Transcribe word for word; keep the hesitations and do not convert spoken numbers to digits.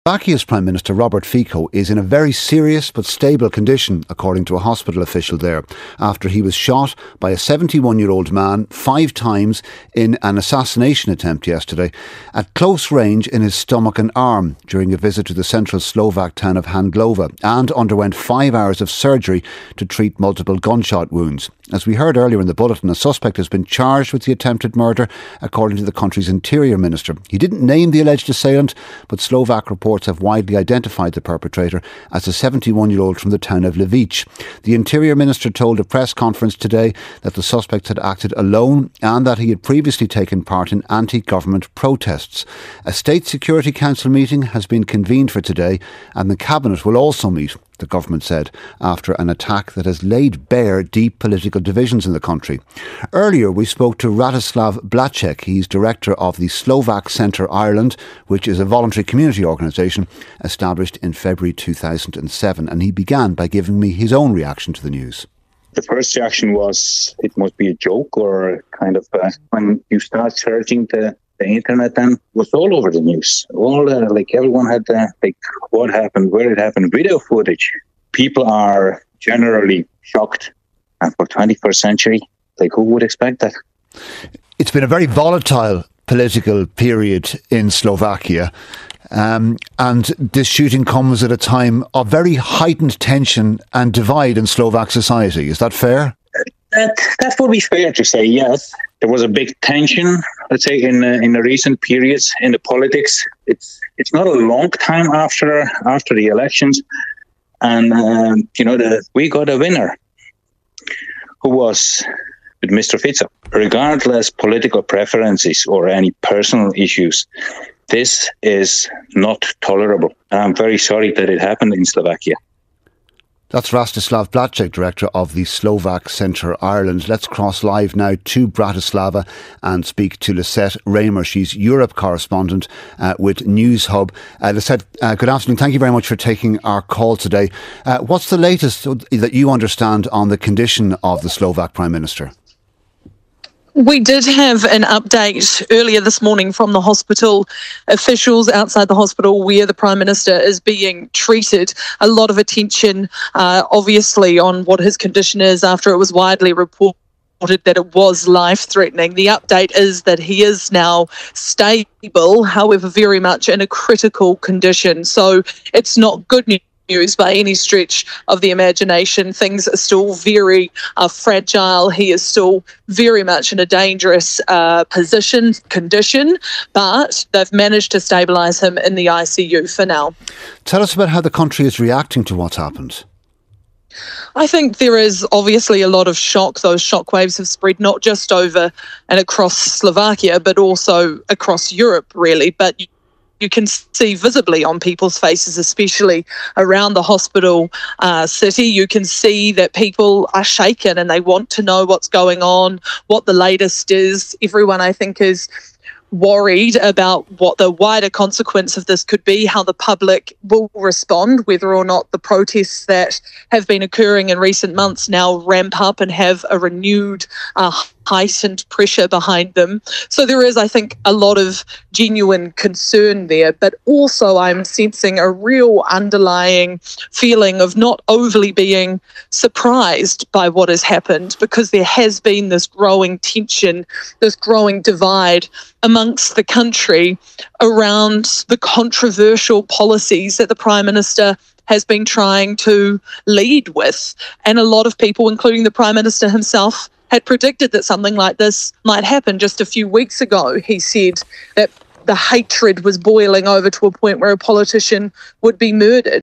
Slovakia's Prime Minister Robert Fico is in a very serious but stable condition, according to a hospital official there, after he was shot by a seventy-one-year-old man five times in an assassination attempt yesterday at close range in his stomach and arm during a visit to the central Slovak town of Handlova, and underwent five hours of surgery to treat multiple gunshot wounds. As we heard earlier in the bulletin, a suspect has been charged with the attempted murder, according to the country's interior minister. He didn't name the alleged assailant, but Slovak reports have widely identified the perpetrator as a seventy-one-year-old from the town of Levice. The interior minister told a press conference today that the suspect had acted alone and that he had previously taken part in anti-government protests. A State Security Council meeting has been convened for today, and the cabinet will also meet, the government said, after an attack that has laid bare deep political divisions in the country. Earlier, we spoke to Radoslav Blacek. He's director of the Slovak Centre Ireland, which is a voluntary community organisation established in February two thousand seven, and he began by giving me his own reaction to the news. The first reaction was it must be a joke, or kind of uh, when you start searching the The internet then was all over the news. All uh, like everyone had uh, like what happened, where it happened, video footage. People are generally shocked, and for twenty-first century, like who would expect that? It's been a very volatile political period in Slovakia, um, and this shooting comes at a time of very heightened tension and divide in Slovak society. Is that fair? That that would be fair to say, yes. There was a big tension, let's say, in uh, in the recent periods in the politics. It's it's not a long time after after the elections, and um, you know the, we got a winner, who was with Mister Fico. Regardless political preferences or any personal issues, this is not tolerable, and I'm very sorry that it happened in Slovakia. That's Radoslav Blacek, director of the Slovak Centre Ireland. Let's cross live now to Bratislava and speak to Lisette Raymer. She's Europe correspondent uh, with News Hub. Uh, Lisette, uh, good afternoon. Thank you very much for taking our call today. Uh, what's the latest that you understand on the condition of the Slovak Prime Minister? We did have an update earlier this morning from the hospital officials outside the hospital where the Prime Minister is being treated. A lot of attention, uh, obviously, on what his condition is after it was widely reported that it was life-threatening. The update is that he is now stable, however, very much in a critical condition. So it's not good news by any stretch of the imagination. Things are still very uh, fragile. He is still very much in a dangerous uh, position, condition, but they've managed to stabilise him in the I C U for now. Tell us about how the country is reacting to what's happened. I think there is obviously a lot of shock. Those shockwaves have spread not just over and across Slovakia, but also across Europe, really. But you can see visibly on people's faces, especially around the hospital uh, city, you can see that people are shaken and they want to know what's going on, what the latest is. Everyone, I think, is worried about what the wider consequence of this could be, how the public will respond, whether or not the protests that have been occurring in recent months now ramp up and have a renewed uh, heightened pressure behind them. So there is, I think, a lot of genuine concern there, but also I'm sensing a real underlying feeling of not overly being surprised by what has happened, because there has been this growing tension, this growing divide amongst the country around the controversial policies that the Prime Minister has been trying to lead with. And a lot of people, including the Prime Minister himself, had predicted that something like this might happen. Just a few weeks ago, he said that the hatred was boiling over to a point where a politician would be murdered.